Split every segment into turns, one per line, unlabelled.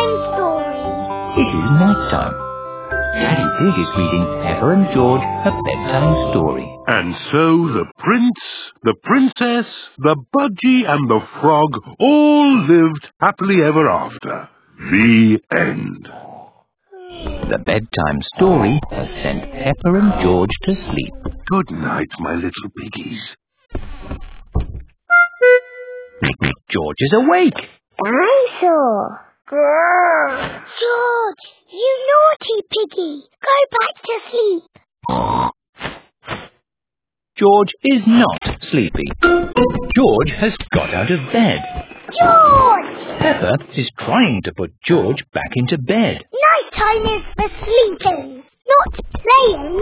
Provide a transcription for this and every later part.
bedtime story.
It is night time. Daddy Pig is reading Peppa and George a bedtime story.
And so the prince, the princess, the budgie and the frog all lived happily ever after. The end.
The bedtime story has sent Peppa and George to sleep.
Good night, my little piggies.
George is awake.
Dinosaur. George, you naughty piggy. Go back to sleep.
George is not sleepy. George has got out of bed.
George!
Peppa is trying to put George back into bed.
Nighttime is for sleeping, not playing.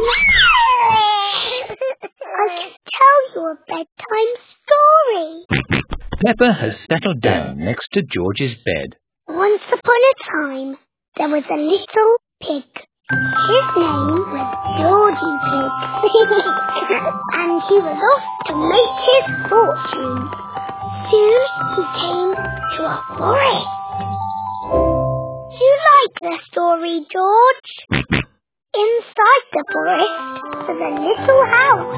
I can tell you a bedtime story.
Peppa has settled down next to George's bed.
Once upon a time, there was a little pig. His name was Georgie Pig. And he was off to make his fortune. Soon he came to a forest. Do you like the story, George? Inside the forest was a little house.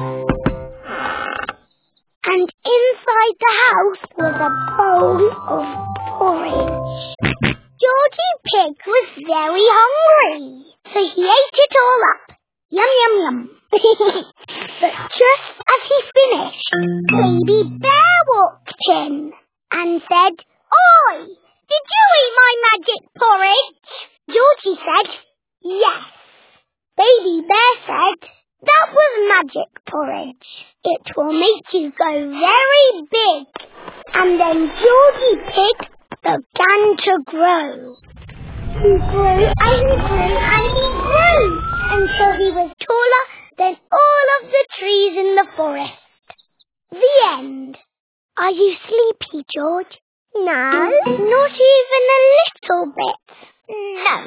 And inside the house was a bowl of porridge. Georgie Pig was very hungry, so he ate it all up. Yum, yum, yum. But just as he finished, Baby Bear walked in and said, "Oi, did you eat my magic porridge?" Georgie said, "Yes." Baby Bear said, "That was magic porridge. It will make you go very big." And then Georgie Pig began to grow. He grew and he grew and he grew until he was taller than all of the trees in the forest. The end. Are you sleepy, George? No. Not even a little bit? No.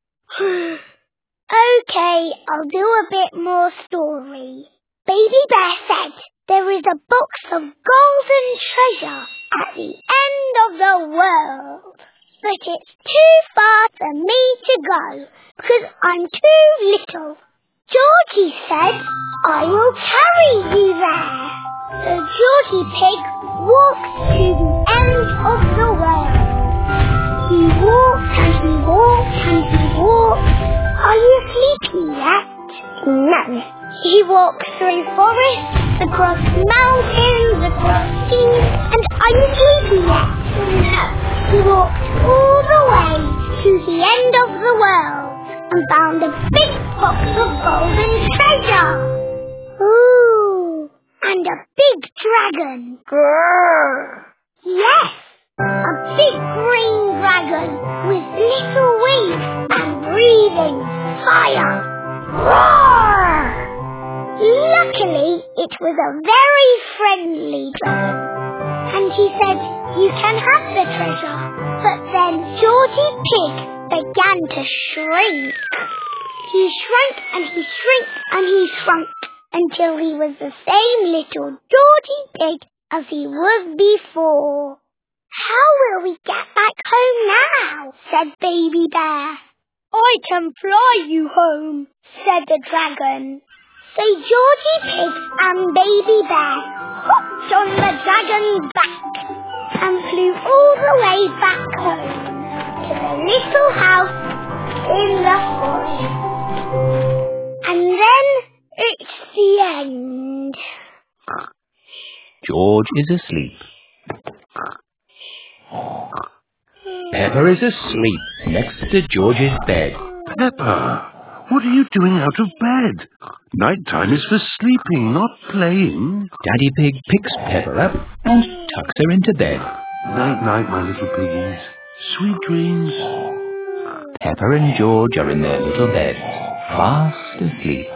Okay, I'll do a bit more story. Baby Bear said, "There is a box of golden treasure at the end of the world. But it's too far for me to go, because I'm too little." Georgie said, "I will carry you there." So Georgie Pig walked to the end of the world. He walked and he walked and he walked. Are you sleepy yet? No. He walked through forests, across mountains, across seas, and are you sleepy yet? No. He walked all the way to the end of the world and found a big box of golden treasure. Ooh, and a big dragon. Grrr. Yes, a big green dragon with little wings and breathing fire. Roar! Luckily, it was a very friendly dragon. And he said, "You can have the treasure." But then Georgie Pig began to shrink. He shrank and he shrank and he shrunk until he was the same little Georgie Pig as he was before. "How will we get back home now?" said Baby Bear. "I can fly you home," said the dragon. So Georgie Pig and Baby Bear hopped on the dragon's back and flew all the way back home to the little house in the forest. And then it's the end.
George is asleep. Peppa is asleep next to George's bed.
Peppa, what are you doing out of bed? Nighttime is for sleeping, not playing.
Daddy Pig picks Peppa up and tucks her into bed.
Night-night, my little piggies. Sweet dreams.
Peppa and George are in their little beds, fast asleep.